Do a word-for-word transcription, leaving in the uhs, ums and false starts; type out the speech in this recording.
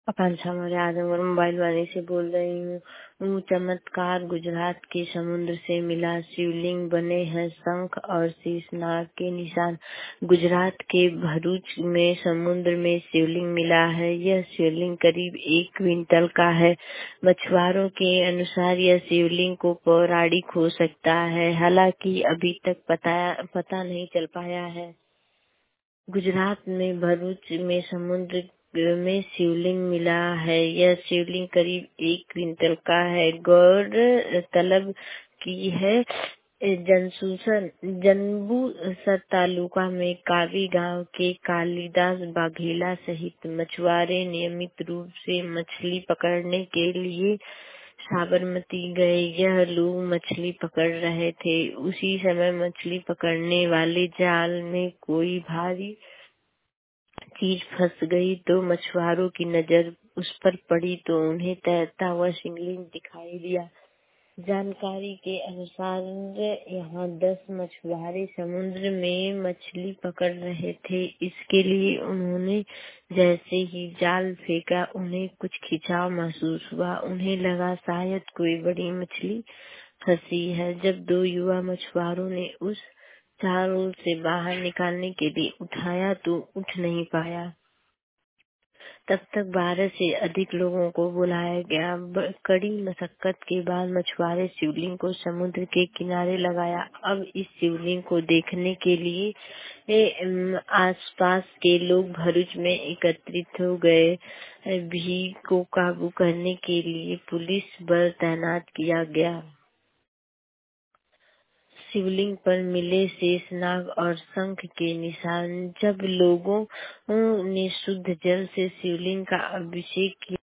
आकांक्षा Maurya Azamgarh mobile वाले से बोल रही हूँ। वो चमत्कार गुजरात के समुद्र से मिला शिवलिंग बने हैं शंख और शीशनाग के निशान। गुजरात के भरूच में समुद्र में शिवलिंग मिला है। यह शिवलिंग करीब एक क्विंटल का है। मछुआरों के अनुसार यह शिवलिंग को पौराणिक हो सकता है, हालांकि अभी तक पता पता नहीं चल पाया है। गुजरात में भरूच में समुद्र में शिवलिंग मिला है। यह शिवलिंग करीब एक क्विंटल का है। गौर तलब की है जनसूसन जन्बूसर तालुका में कावी गांव के कालिदास बाघेला सहित मछुआरे नियमित रूप से मछली पकड़ने के लिए साबरमती गए। यह लोग मछली पकड़ रहे थे। उसी समय मछली पकड़ने वाले जाल में कोई भारी चीज फंस गई तो मछुआरों की नजर उस पर पड़ी तो उन्हें तैरता हुआ शिवलिंग दिखाई दिया। जानकारी के अनुसार यहाँ दस मछुआरे समुद्र में मछली पकड़ रहे थे। इसके लिए उन्होंने जैसे ही जाल फेंका उन्हें कुछ खिंचाव महसूस हुआ। उन्हें लगा शायद कोई बड़ी मछली फंसी है। जब दो युवा मछुआरों ने उस जाल से बाहर निकालने के लिए उठाया तो उठ नहीं पाया। तब तक बारह से अधिक लोगों को बुलाया गया। ब- कड़ी मशक्कत के बाद मछुआरे शिवलिंग को समुद्र के किनारे लगाया। अब इस शिवलिंग को देखने के लिए ए, अम, आसपास के लोग भरूच में एकत्रित हो गए। भीड़ को काबू करने के लिए पुलिस बल तैनात किया गया। शिवलिंग पर मिले शेषनाग और शंख के निशान। जब लोगों ने शुद्ध जल से शिवलिंग का अभिषेक किया